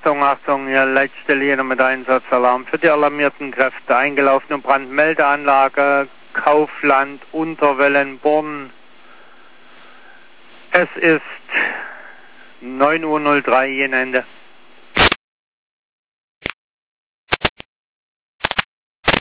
Achtung, Achtung, hier Leitstelle mit Einsatzalarm für die alarmierten Kräfte. Eingelaufene Brandmeldeanlage, Kaufland, Unterwellenborn. Es ist 9:03 Uhr, Ende.